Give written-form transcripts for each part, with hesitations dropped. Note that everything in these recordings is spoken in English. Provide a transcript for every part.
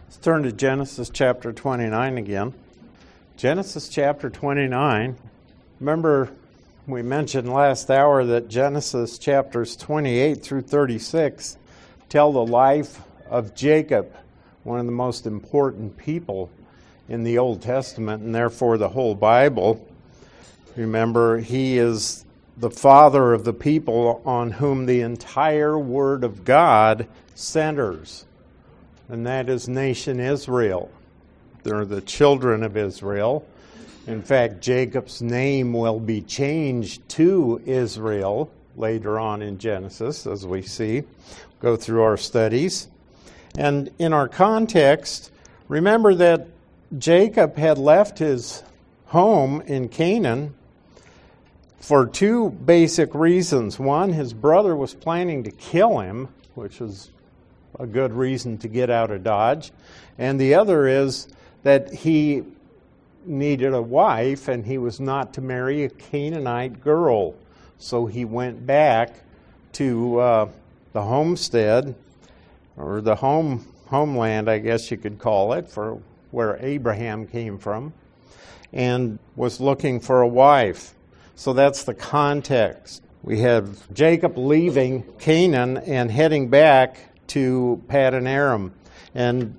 Let's turn to Genesis chapter 29 again. Genesis chapter 29. Remember, we mentioned last hour that Genesis chapters 28 through 36 tell the life of Jacob, one of the most important people in the Old Testament and therefore the whole Bible. Remember, he is the father of the people on whom the entire Word of God centers, and that is nation Israel. They're the children of Israel. In fact, Jacob's name will be changed to Israel later on in Genesis, as we see, go through our studies. And in our context, remember that Jacob had left his home in Canaan for two basic reasons. One, his brother was planning to kill him, which was a good reason to get out of Dodge. And the other is that he needed a wife and he was not to marry a Canaanite girl. So he went back to the homestead, or the homeland, I guess you could call it, for where Abraham came from, and was looking for a wife. So that's the context. We have Jacob leaving Canaan and heading back to Paddan Aram. And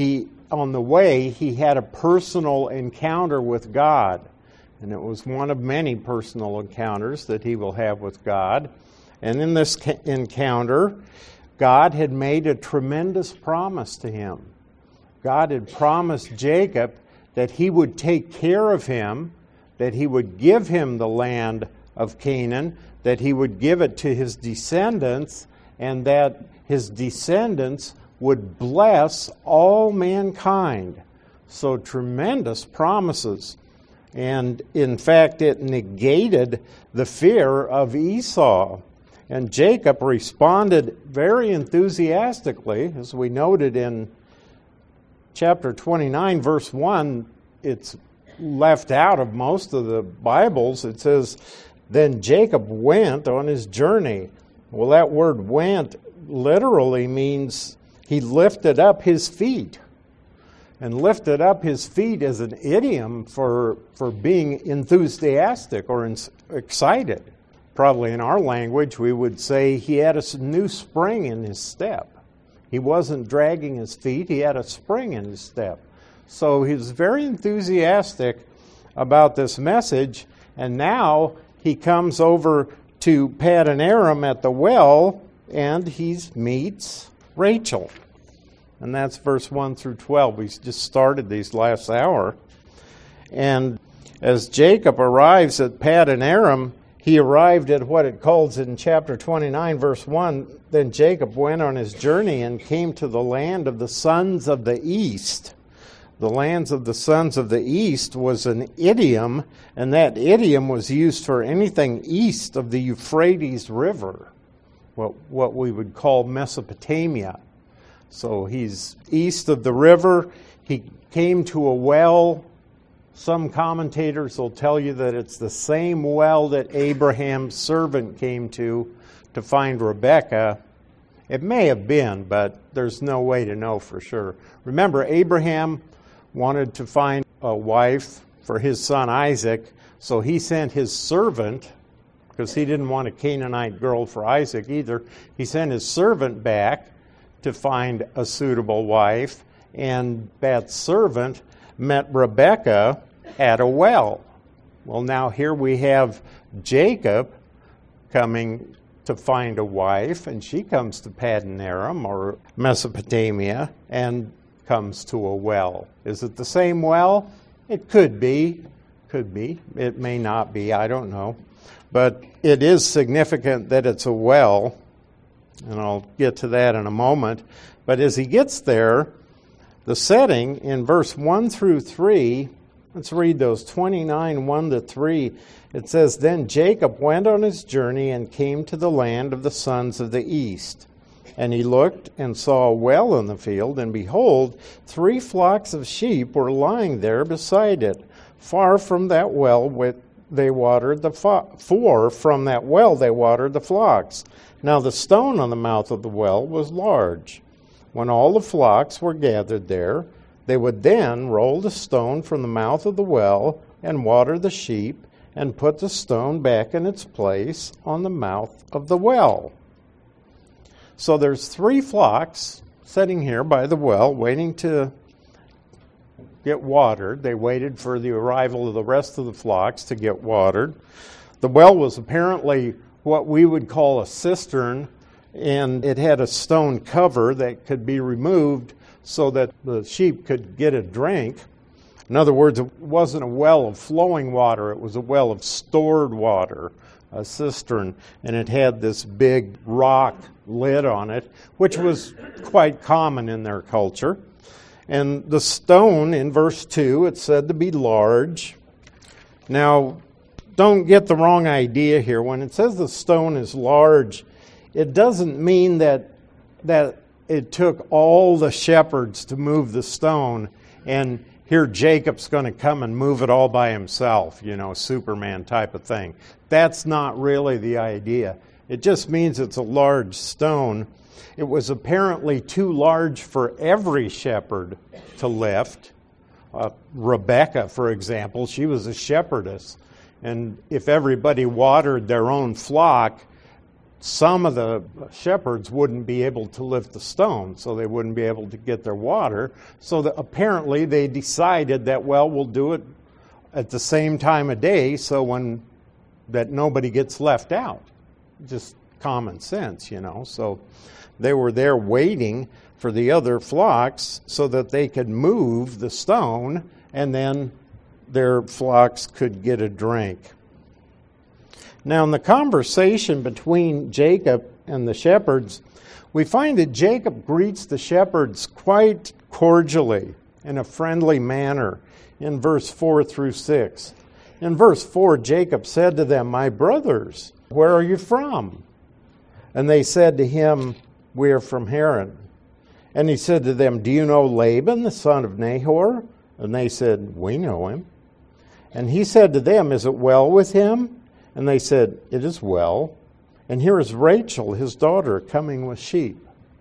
on the way, he had a personal encounter with God. And it was one of many personal encounters that he will have with God. And in this encounter, God had made a tremendous promise to him. God had promised Jacob that he would take care of him, that he would give him the land of Canaan, that he would give it to his descendants, and that his descendants would bless all mankind. So tremendous promises. And in fact, it negated the fear of Esau. And Jacob responded very enthusiastically, as we noted in chapter 29, verse 1. It's left out of most of the Bibles. It says, then Jacob went on his journey. Well, that word went literally means he lifted up his feet. And lifted up his feet is an idiom for being enthusiastic or excited. Probably in our language we would say he had a new spring in his step. He wasn't dragging his feet, he had a spring in his step. So he was very enthusiastic about this message, and now he comes over to Paddan Aram at the well, and he meets Rachel. And that's verse 1 through 12. We just started these last hour. And as Jacob arrives at Paddan Aram, he arrived at what it calls in chapter 29, verse 1, then Jacob went on his journey and came to the land of the sons of the east. The lands of the sons of the east was an idiom, and that idiom was used for anything east of the Euphrates River, what we would call Mesopotamia. So he's east of the river. He came to a well. Some commentators will tell you that it's the same well that Abraham's servant came to find Rebekah. It may have been, but there's no way to know for sure. Remember, Abraham wanted to find a wife for his son Isaac, so he sent his servant, because he didn't want a Canaanite girl for Isaac either. He sent his servant back to find a suitable wife, and that servant met Rebekah at a well. Well, now here we have Jacob coming to find a wife, and she comes to Paddan Aram, or Mesopotamia, and comes to a well. Is it the same well? It could be. Could be. It may not be. I don't know. But it is significant that it's a well, and I'll get to that in a moment. But as he gets there, the setting in verse 1 through 3, let's read those, 29, 1 to 3. It says, then Jacob went on his journey and came to the land of the sons of the east. And he looked and saw a well in the field, and behold, 3 flocks of sheep were lying there beside it. Far from that well they watered the from that well they watered the flocks. Now the stone on the mouth of the well was large. When all the flocks were gathered there, they would then roll the stone from the mouth of the well and water the sheep and put the stone back in its place on the mouth of the well. So there's 3 flocks sitting here by the well waiting to get watered. They waited for the arrival of the rest of the flocks to get watered. The well was apparently what we would call a cistern, and it had a stone cover that could be removed so that the sheep could get a drink. In other words, it wasn't a well of flowing water, it was a well of stored water, a cistern, and it had this big rock lid on it, which was quite common in their culture. And the stone, in verse 2, it's said to be large. Now, don't get the wrong idea here. When it says the stone is large, it doesn't mean that it took all the shepherds to move the stone, and here Jacob's going to come and move it all by himself, Superman type of thing. That's not really the idea. It just means it's a large stone. It was apparently too large for every shepherd to lift. Rebecca, for example, she was a shepherdess. And if everybody watered their own flock, some of the shepherds wouldn't be able to lift the stone, so they wouldn't be able to get their water. So apparently they decided that, we'll do it at the same time of day so that nobody gets left out. Just common sense, So they were there waiting for the other flocks so that they could move the stone and then their flocks could get a drink. Now, in the conversation between Jacob and the shepherds, we find that Jacob greets the shepherds quite cordially in a friendly manner in verse 4 through 6. In verse 4, Jacob said to them, "My brothers, where are you from?" And they said to him, "We are from Haran." And he said to them, "Do you know Laban, the son of Nahor?" And they said, "We know him." And he said to them, "Is it well with him?" And they said, "It is well. And here is Rachel, his daughter, coming with sheep."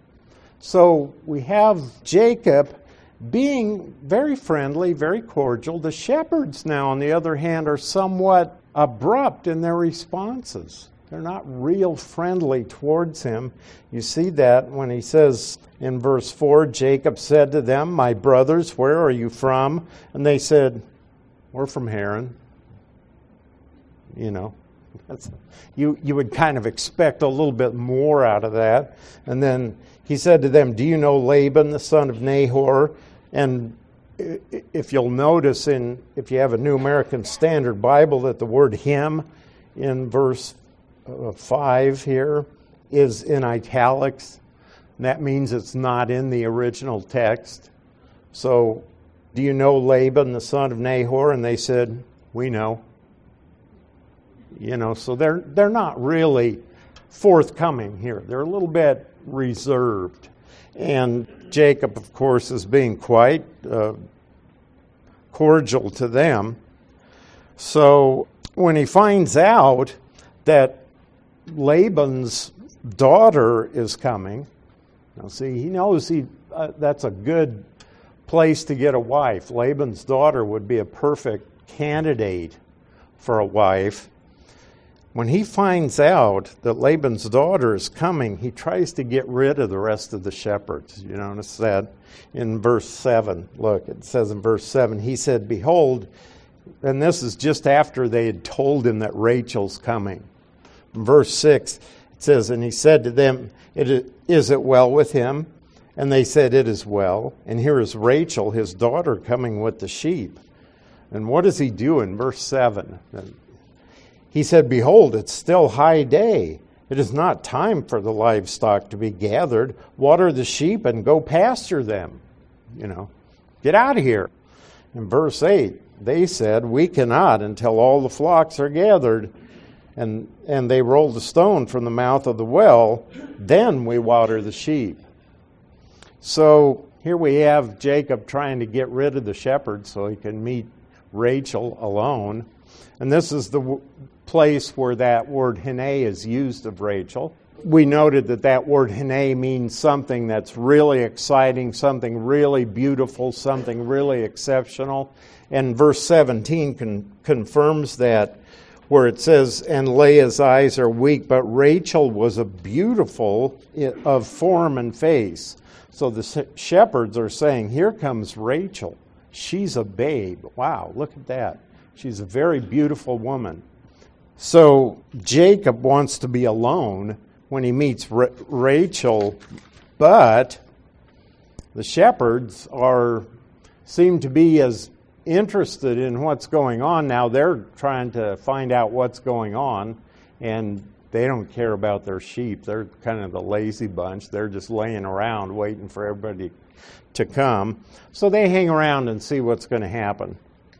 So we have Jacob being very friendly, very cordial. The shepherds now, on the other hand, are somewhat abrupt in their responses. They're not real friendly towards him. You see that when he says in verse 4, Jacob said to them, "My brothers, where are you from?" And they said, "We're from Haran." You would kind of expect a little bit more out of that. And then he said to them, "Do you know Laban, the son of Nahor?" And if you'll notice, if you have a New American Standard Bible, that the word him in verse 5 here is in italics. And that means it's not in the original text. So, "Do you know Laban, the son of Nahor?" And they said, "We know." So they're not really forthcoming here. They're a little bit reserved. And Jacob, of course, is being quite cordial to them. So when he finds out that Laban's daughter is coming, he knows that's a good place to get a wife. Laban's daughter would be a perfect candidate for a wife. When he finds out that Laban's daughter is coming, he tries to get rid of the rest of the shepherds. You notice that in verse 7. Look, it says in verse 7, he said, "Behold," and this is just after they had told him that Rachel's coming. In verse 6, it says, "And he said to them, is it well with him?" And they said, "It is well. And here is Rachel, his daughter, coming with the sheep." And what does he do in verse 7? He said, "Behold, it's still high day. It is not time for the livestock to be gathered. Water the sheep and go pasture them." Get out of here. In verse 8, they said, "We cannot until all the flocks are gathered." And they rolled the stone from the mouth of the well. Then we water the sheep. So here we have Jacob trying to get rid of the shepherds so he can meet Rachel alone. And this is the place where that word hene is used of Rachel. we noted that word hene means something that's really exciting, something really beautiful, something really exceptional. And verse 17 confirms that, where it says, and Leah's eyes are weak, but Rachel was a beautiful of form and face. So the shepherds are saying, here comes Rachel. She's a babe. Wow, look at that. She's a very beautiful woman. So Jacob wants to be alone when he meets Rachel, but the shepherds seem to be as interested in what's going on now. They're trying to find out what's going on, and they don't care about their sheep. They're kind of the lazy bunch. They're just laying around waiting for everybody to come. So they hang around and see what's going to happen.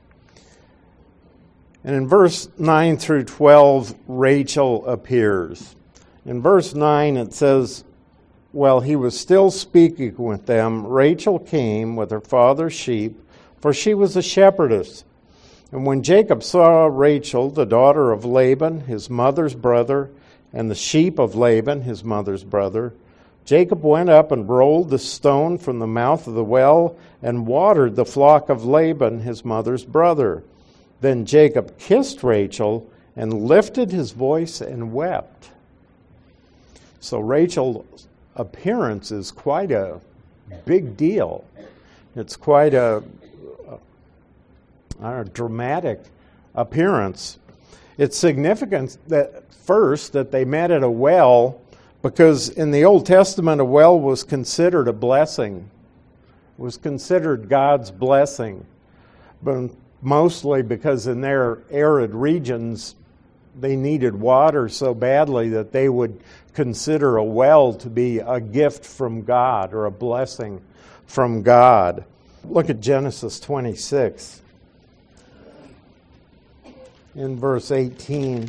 And in verse 9 through 12, Rachel appears. In verse 9 it says, while he was still speaking with them, Rachel came with her father's sheep, for she was a shepherdess. And when Jacob saw Rachel, the daughter of Laban, his mother's brother, and the sheep of Laban, his mother's brother, Jacob went up and rolled the stone from the mouth of the well and watered the flock of Laban, his mother's brother. Then Jacob kissed Rachel and lifted his voice and wept. So Rachel's appearance is quite a big deal. It's quite a dramatic appearance. It's significant that they met at a well, because in the Old Testament a well was considered a blessing. It was considered God's blessing. But mostly because in their arid regions they needed water so badly that they would consider a well to be a gift from God or a blessing from God. Look at Genesis 26. In verse 18.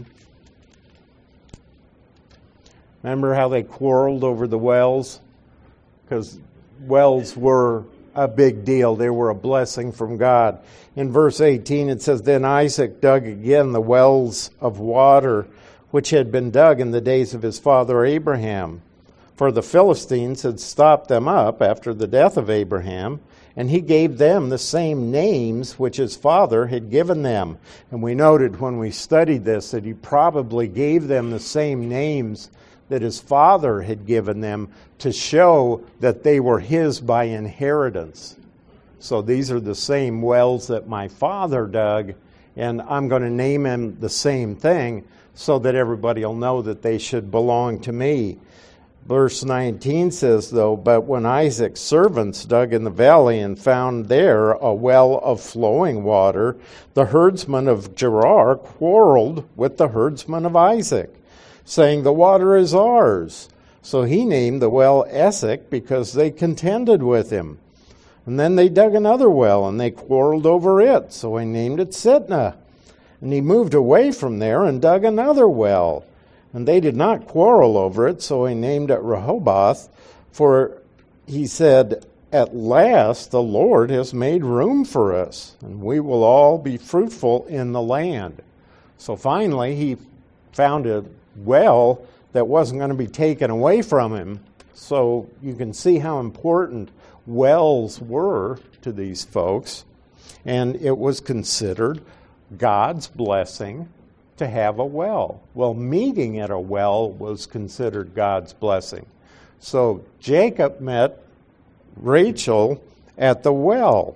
Remember how they quarreled over the wells? Because wells were a big deal. They were a blessing from God. In verse 18 it says, then Isaac dug again the wells of water which had been dug in the days of his father Abraham. For the Philistines had stopped them up after the death of Abraham, and he gave them the same names which his father had given them. And we noted when we studied this that he probably gave them the same names that his father had given them to show that they were his by inheritance. So these are the same wells that my father dug, and I'm going to name him the same thing so that everybody will know that they should belong to me. Verse 19 says, though, but when Isaac's servants dug in the valley and found there a well of flowing water, the herdsmen of Gerar quarreled with the herdsmen of Isaac, saying, the water is ours. So he named the well Esek, because they contended with him. And then they dug another well, and they quarreled over it. So he named it Sitnah. And he moved away from there and dug another well. And they did not quarrel over it, so he named it Rehoboth. For he said, at last the Lord has made room for us, and we will all be fruitful in the land. So finally he found a well that wasn't going to be taken away from him. So you can see how important wells were to these folks. And it was considered God's blessing to have a well. Well, meeting at a well was considered God's blessing. So Jacob met Rachel at the well.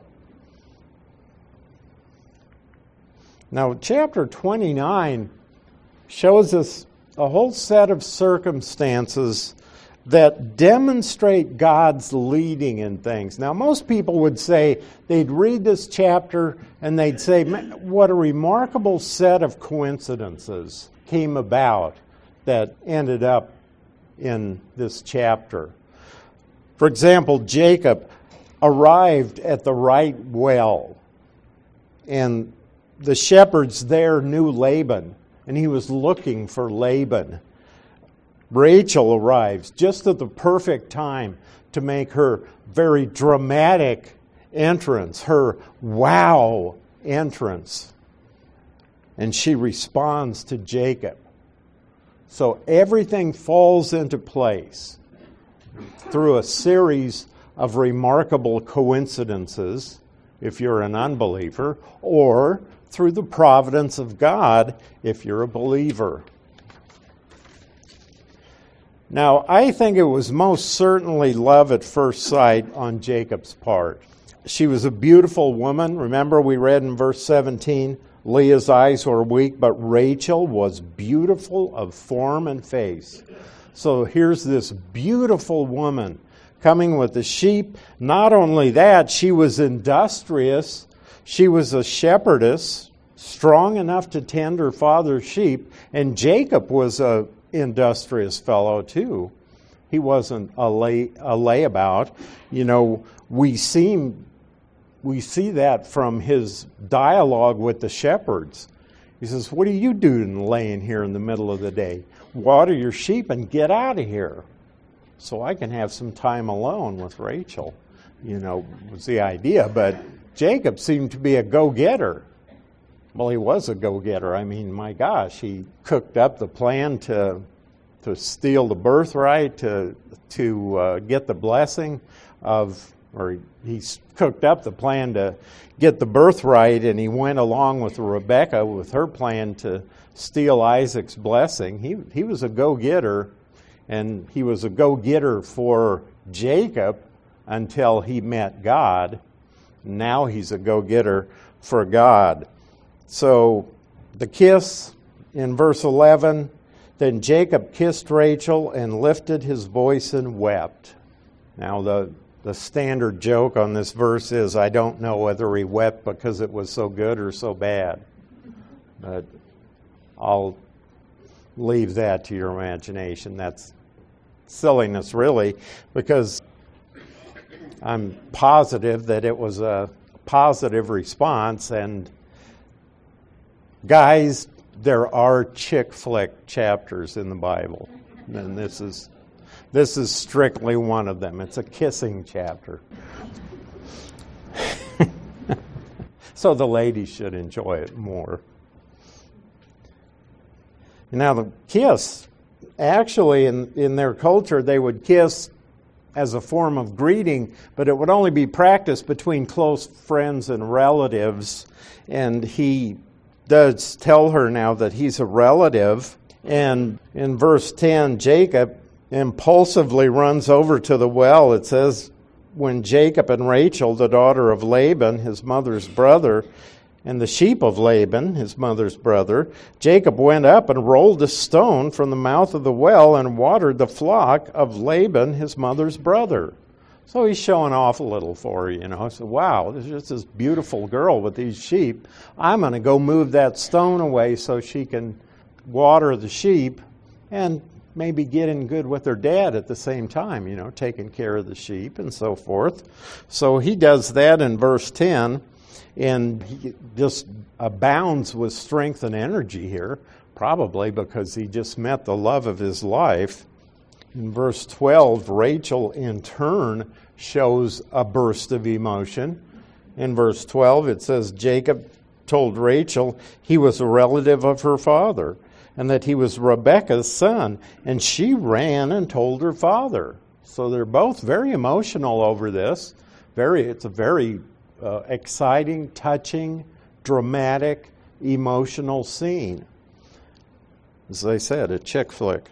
Now, chapter 29 shows us a whole set of circumstances that demonstrate God's leading in things. Now, most people would say, they'd read this chapter and they'd say, what a remarkable set of coincidences came about that ended up in this chapter. For example, Jacob arrived at the right well, and the shepherds there knew Laban, and he was looking for Laban. Rachel arrives just at the perfect time to make her very dramatic entrance, her wow entrance. And she responds to Jacob. So everything falls into place through a series of remarkable coincidences, if you're an unbeliever, or through the providence of God, if you're a believer. Now, I think it was most certainly love at first sight on Jacob's part. She was a beautiful woman. Remember, we read in verse 17, Leah's eyes were weak, but Rachel was beautiful of form and face. So here's this beautiful woman coming with the sheep. Not only that, she was industrious. She was a shepherdess, strong enough to tend her father's sheep. And Jacob was a industrious fellow too. He wasn't a layabout. You know, we see that from his dialogue with the shepherds. He says, what are you doing laying here in the middle of the day? Water your sheep and get out of here so I can have some time alone with Rachel. You know, was the idea. But Jacob seemed to be a go-getter. Well, he was a go-getter. I mean, my gosh, he cooked up the plan to steal the birthright, to get the blessing of, or he cooked up the plan to get the birthright, and he went along with Rebekah with her plan to steal Isaac's blessing. He was a go-getter, and he was a go-getter for Jacob until he met God. Now he's a go-getter for God. So the kiss in verse 11, then Jacob kissed Rachel and lifted his voice and wept. Now the standard joke on this verse is, I don't know whether he wept because it was so good or so bad. But I'll leave that to your imagination. That's silliness, really, because I'm positive that it was a positive response. And guys, there are chick flick chapters in the Bible, and this is strictly one of them. It's a kissing chapter. So the ladies should enjoy it more. Now the kiss, actually in their culture, they would kiss as a form of greeting, but it would only be practiced between close friends and relatives. And he does tell her now that he's a relative. And in verse 10, Jacob impulsively runs over to the well. It says, when Jacob and Rachel, the daughter of Laban, his mother's brother, and the sheep of Laban, his mother's brother, Jacob went up and rolled a stone from the mouth of the well and watered the flock of Laban, his mother's brother. So he's showing off a little for her, you know. So, wow, there's just this beautiful girl with these sheep. I'm going to go move that stone away so she can water the sheep and maybe get in good with her dad at the same time, you know, taking care of the sheep and so forth. So he does that in verse 10, and he just abounds with strength and energy here, probably because he just met the love of his life. In verse 12, Rachel in turn shows a burst of emotion. In verse 12, it says, Jacob told Rachel he was a relative of her father and that he was Rebekah's son. And she ran and told her father. So they're both very emotional over this. It's a very exciting, touching, dramatic, emotional scene. As I said, a chick flick.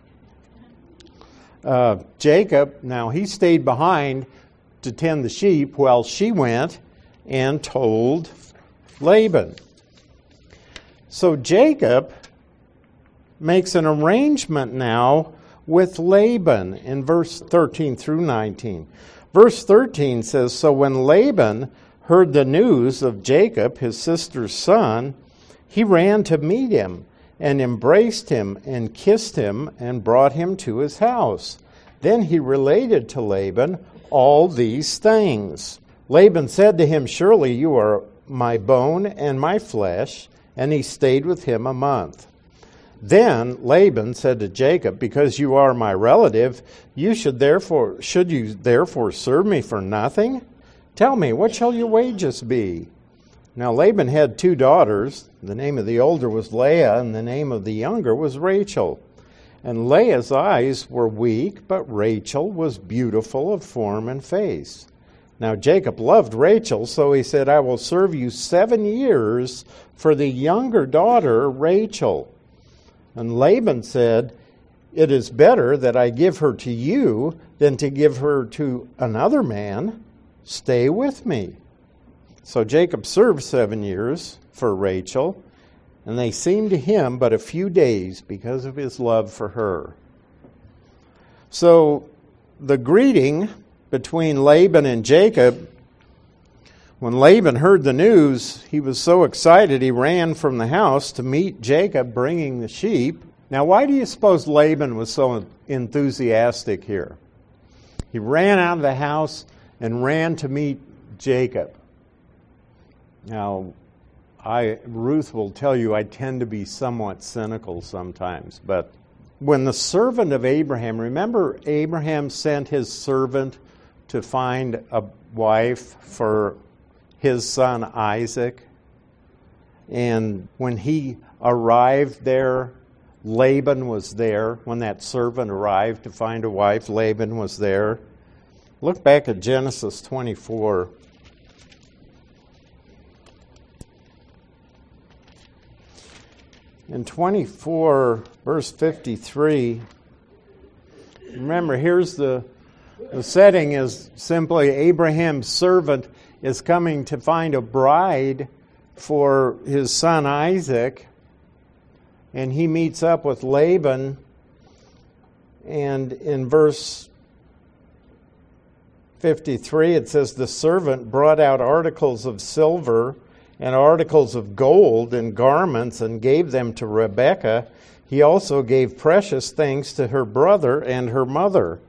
Jacob, now he stayed behind to tend the sheep while she went and told Laban. So Jacob makes an arrangement now with Laban in verse 13 through 19. Verse 13 says, so when Laban heard the news of Jacob, his sister's son, he ran to meet him and embraced him and kissed him and brought him to his house. Then he related to Laban all these things. Laban said to him, surely you are my bone and my flesh, and he stayed with him a month. Then Laban said to Jacob, because you are my relative, should you therefore serve me for nothing? Tell me, what shall your wages be? Now Laban had 2 daughters. The name of the older was Leah, and the name of the younger was Rachel. And Leah's eyes were weak, but Rachel was beautiful of form and face. Now Jacob loved Rachel, so he said, I will serve you 7 years for the younger daughter, Rachel. And Laban said, it is better that I give her to you than to give her to another man. Stay with me. So Jacob served 7 years for Rachel, and they seemed to him but a few days because of his love for her. So the greeting between Laban and Jacob, when Laban heard the news, he was so excited he ran from the house to meet Jacob bringing the sheep. Now, why do you suppose Laban was so enthusiastic here? He ran out of the house and ran to meet Jacob. Now, Ruth will tell you I tend to be somewhat cynical sometimes, but when the servant of Abraham, remember Abraham sent his servant to find a wife for his son Isaac, and when he arrived there, Laban was there. When that servant arrived to find a wife, Laban was there. Look back at Genesis 24. In 24, verse 53, remember, here's the setting is simply Abraham's servant is coming to find a bride for his son Isaac, and he meets up with Laban, and in verse 53 it says, the servant brought out articles of silver and articles of gold and garments and gave them to Rebekah. He also gave precious things to her brother and her mother.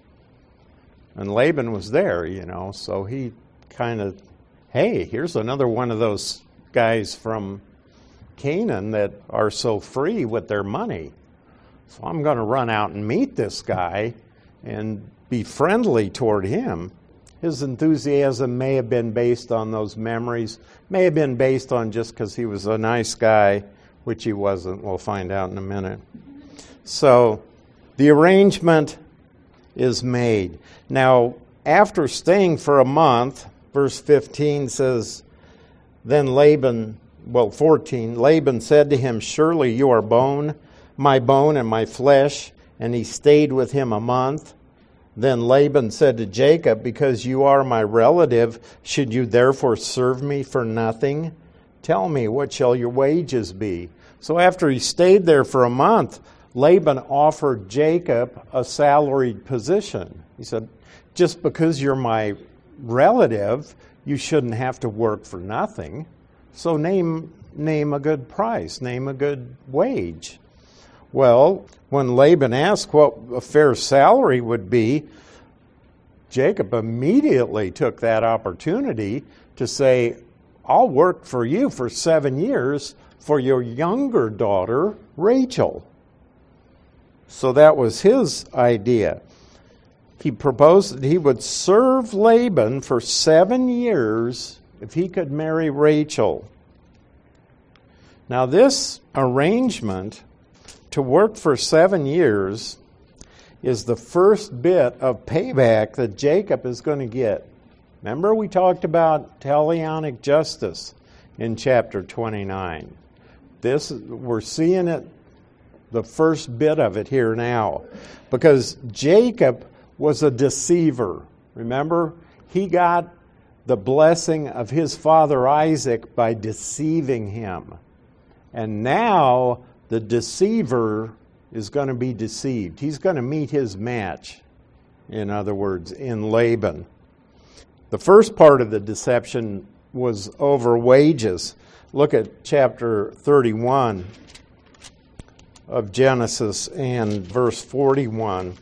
And Laban was there, so he kind of, hey, here's another one of those guys from Canaan that are so free with their money. So I'm going to run out and meet this guy and be friendly toward him. His enthusiasm may have been based on those memories, may have been based on just because he was a nice guy, which he wasn't. We'll find out in a minute. So the arrangement is made. Now, after staying for a month, verse 15 says, then Laban 14, Laban said to him, surely you are my bone and my flesh, and he stayed with him a month. Then Laban said to Jacob, because you are my relative, should you therefore serve me for nothing? Tell me, what shall your wages be? So after he stayed there for a month, Laban offered Jacob a salaried position. He said, just because you're my relative, you shouldn't have to work for nothing. So name a good price, name a good wage. Well, when Laban asked what a fair salary would be, Jacob immediately took that opportunity to say, I'll work for you for 7 years for your younger daughter, Rachel. So that was his idea. He proposed that he would serve Laban for 7 years if he could marry Rachel. Now, this arrangement to work for 7 years is the first bit of payback that Jacob is going to get. Remember, we talked about Talionic justice in chapter 29. We're seeing it, the first bit of it here now, because Jacob was a deceiver. Remember, he got the blessing of his father Isaac by deceiving him. And now the deceiver is going to be deceived. He's going to meet his match, in other words, in Laban. The first part of the deception was over wages. Look at chapter 31 of Genesis and verse 41.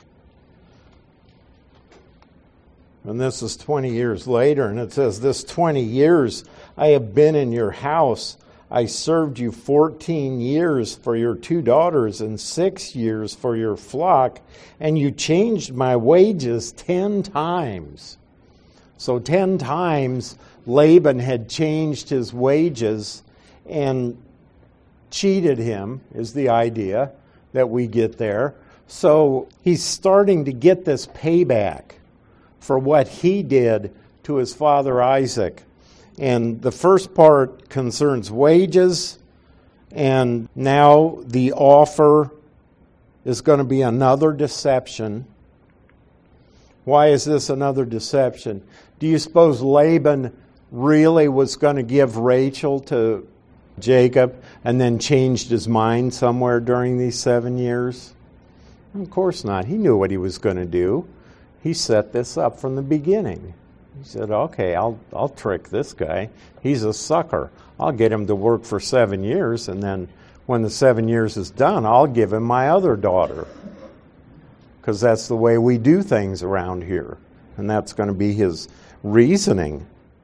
And this is 20 years later, and it says, this 20 years I have been in your house. I served you 14 years for your 2 daughters and 6 years for your flock, and you changed my wages 10 times. So 10 times Laban had changed his wages and cheated him, is the idea. that we get there. So he's starting to get this payback for what he did to his father Isaac. And the first part concerns wages, and now the offer is going to be another deception. Why is this another deception? Do you suppose Laban really was going to give Rachel to Jacob and then changed his mind somewhere during these 7 years? Of course not. He knew what he was going to do. He set this up from the beginning. He said, okay, I'll trick this guy. He's a sucker. I'll get him to work for 7 years, and then when the 7 years is done, I'll give him my other daughter. Because that's the way we do things around here. And that's going to be his reasoning.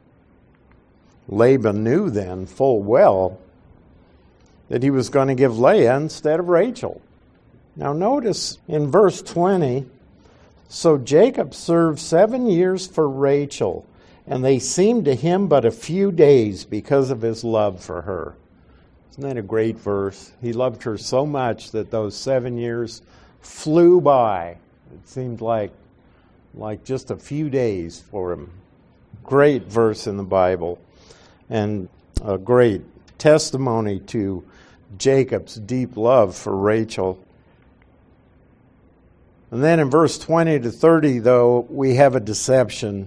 Laban knew then full well that he was going to give Leah instead of Rachel. Now notice in verse 20, so Jacob served 7 years for Rachel, and they seemed to him but a few days because of his love for her. Isn't that a great verse? He loved her so much that those 7 years flew by. It seemed like just a few days for him. Great verse in the Bible, and a great testimony to Jacob's deep love for Rachel. And then in verse 20 to 30, though, we have a deception.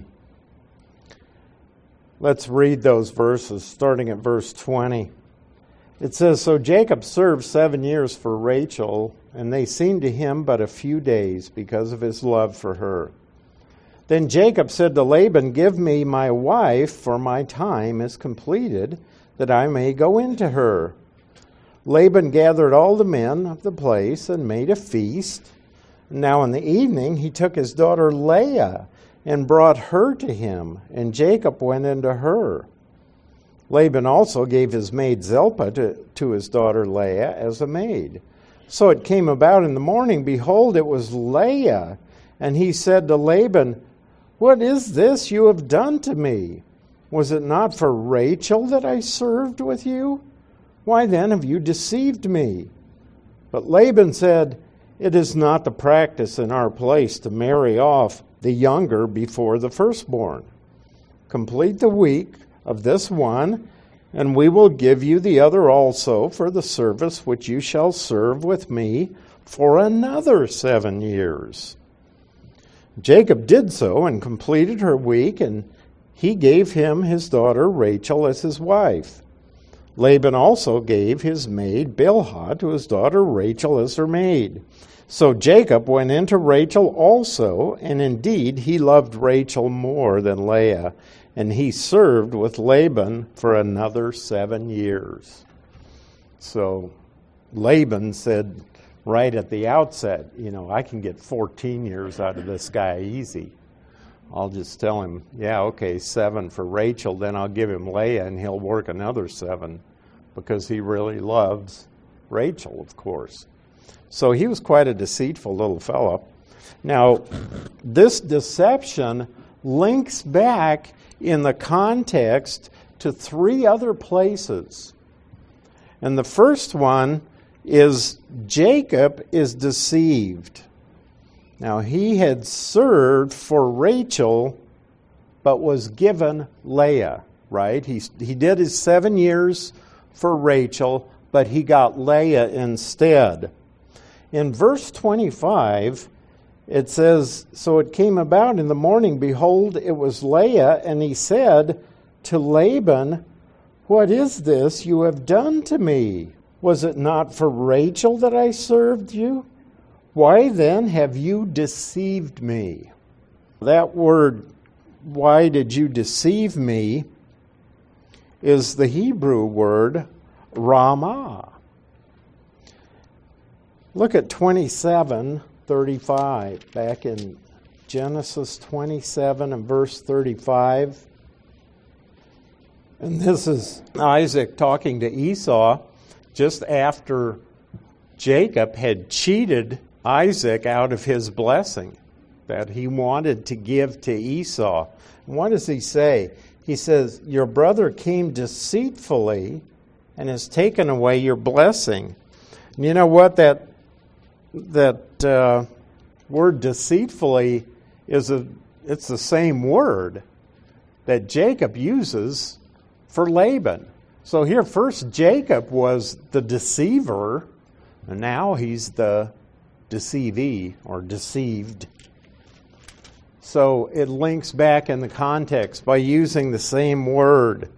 Let's read those verses, starting at verse 20. It says, so Jacob served 7 years for Rachel, and they seemed to him but a few days because of his love for her. Then Jacob said to Laban, give me my wife, for my time is completed, that I may go into her. Laban gathered all the men of the place and made a feast. Now in the evening he took his daughter Leah and brought her to him, and Jacob went into her. Laban also gave his maid Zilpah to his daughter Leah as a maid. So it came about in the morning, behold, it was Leah. And he said to Laban, what is this you have done to me? Was it not for Rachel that I served with you? Why then have you deceived me? But Laban said, it is not the practice in our place to marry off the younger before the firstborn. Complete the week of this one, and we will give you the other also for the service which you shall serve with me for another 7 years. Jacob did so and completed her week, and he gave him his daughter Rachel as his wife. Laban also gave his maid Bilhah to his daughter Rachel as her maid. So Jacob went into Rachel also, and indeed he loved Rachel more than Leah, and he served with Laban for another 7 years. So Laban said right at the outset, I can get 14 years out of this guy easy. I'll just tell him, 7 for Rachel, then I'll give him Leah, and he'll work another 7, because he really loves Rachel, of course. So he was quite a deceitful little fellow. Now, this deception links back in the context to 3 other places. And the first one is Jacob is deceived. Now, he had served for Rachel, but was given Leah, right? He did his 7 years for Rachel, but he got Leah instead. In verse 25, it says, so it came about in the morning, behold, it was Leah, and he said to Laban, what is this you have done to me? Was it not for Rachel that I served you? Why then have you deceived me? That word, why did you deceive me, is the Hebrew word Ramah. Look at 27:35, back in Genesis 27 and verse 35. And this is Isaac talking to Esau just after Jacob had cheated Isaac out of his blessing that he wanted to give to Esau. And what does he say? He says, your brother came deceitfully and has taken away your blessing. And you know what? That that word deceitfully it's the same word that Jacob uses for Laban. So here first Jacob was the deceiver, and now he's the deceivee or deceived. So it links back in the context by using the same word.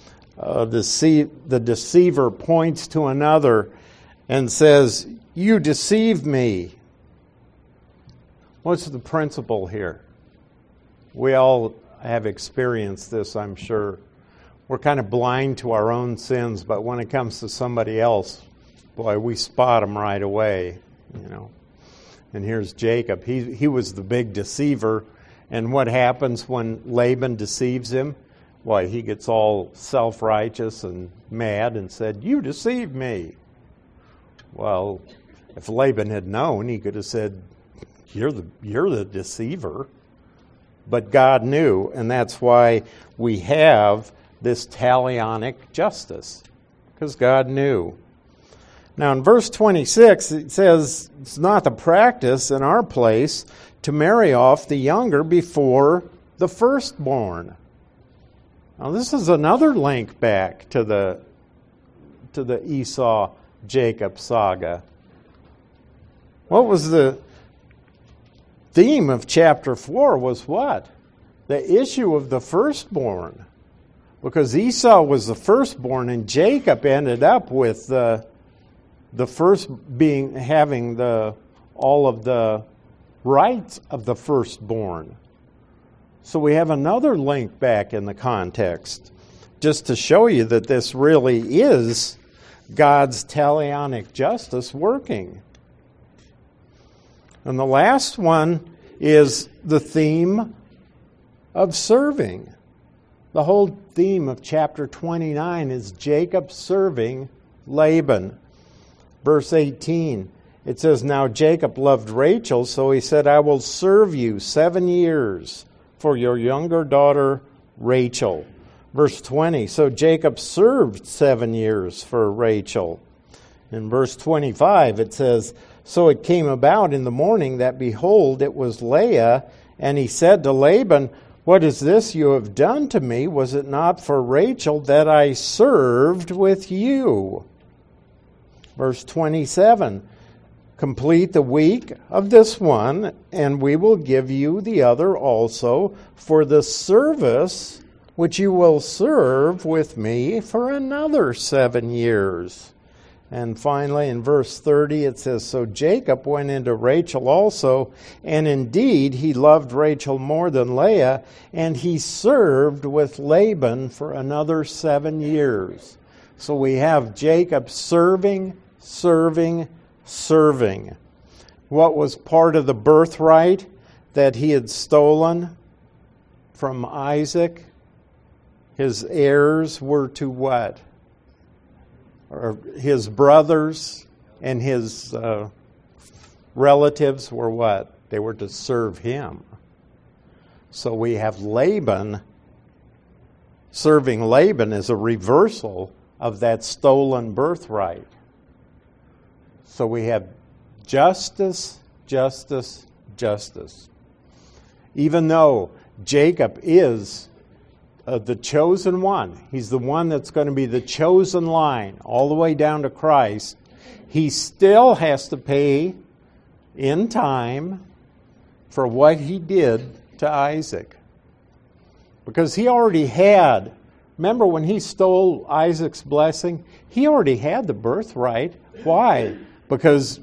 The deceiver points to another and says, "You deceived me." What's the principle here? We all have experienced this, I'm sure. We're kind of blind to our own sins, but when it comes to somebody else, boy, we spot them right away, you know. And here's Jacob. He was the big deceiver. And what happens when Laban deceives him? Why, he gets all self-righteous and mad and said, "You deceived me." Well, if Laban had known, he could have said, you're the deceiver. But God knew, and that's why we have this talionic justice, because God knew. Now in verse 26, it says, it's not the practice in our place to marry off the younger before the firstborn. Now this is another link back to the Esau-Jacob saga. What was the theme of chapter 4 was what? The issue of the firstborn. Because Esau was the firstborn and Jacob ended up with the first having all of the rights of the firstborn. So we have another link back in the context, just to show you that this really is God's talionic justice working. And the last one is the theme of serving. The whole theme of chapter 29 is Jacob serving Laban. Verse 18, it says, "Now Jacob loved Rachel, so he said, 'I will serve you 7 years for your younger daughter Rachel.'" Verse 20, so Jacob served 7 years for Rachel. In verse 25, it says, "So it came about in the morning that, behold, it was Leah, and he said to Laban, 'What is this you have done to me? Was it not for Rachel that I served with you?'" Verse 27, "Complete the week of this one, and we will give you the other also for the service which you will serve with me for another 7 years." And finally, in verse 30, it says, "So Jacob went into Rachel also, and indeed he loved Rachel more than Leah, and he served with Laban for another 7 years." So we have Jacob serving. What was part of the birthright that he had stolen from Isaac? His heirs were to what? Or his brothers and his relatives were what? They were to serve him. So we have Laban, serving Laban is a reversal of that stolen birthright. So we have justice. Even though Jacob is the chosen one, he's the one that's going to be the chosen line all the way down to Christ, he still has to pay in time for what he did to Isaac. Because he already had, remember when he stole Isaac's blessing, he already had the birthright. Why? Because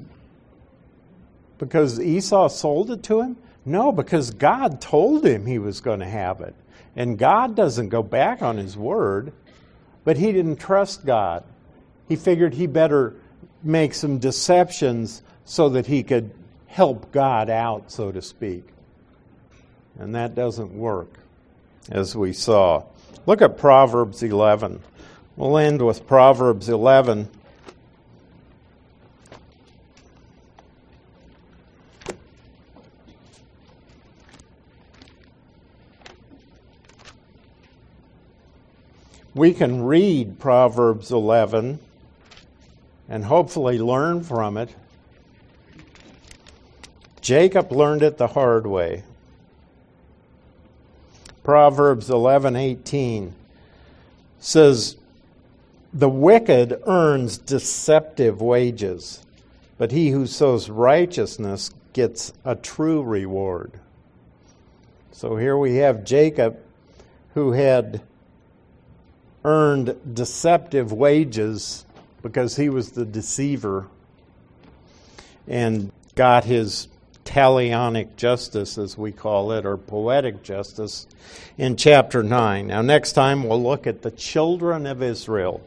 Esau sold it to him? No, because God told him he was going to have it. And God doesn't go back on his word, but he didn't trust God. He figured he better make some deceptions so that he could help God out, so to speak. And that doesn't work, as we saw. Look at Proverbs 11. We'll end with Proverbs 11. We can read Proverbs 11 and hopefully learn from it. Jacob learned it the hard way. Proverbs 11:18 says, "The wicked earns deceptive wages, but he who sows righteousness gets a true reward." So here we have Jacob, who had earned deceptive wages because he was the deceiver and got his talionic justice, as we call it, or poetic justice, in chapter 9. Now, next time we'll look at the children of Israel.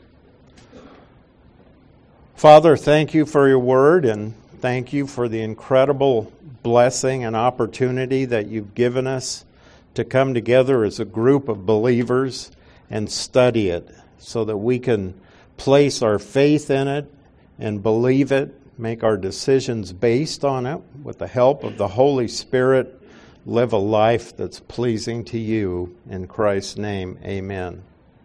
Father, thank you for your word, and thank you for the incredible blessing and opportunity that you've given us to come together as a group of believers and study it so that we can place our faith in it and believe it, make our decisions based on it with the help of the Holy Spirit, live a life that's pleasing to you. In Christ's name, amen.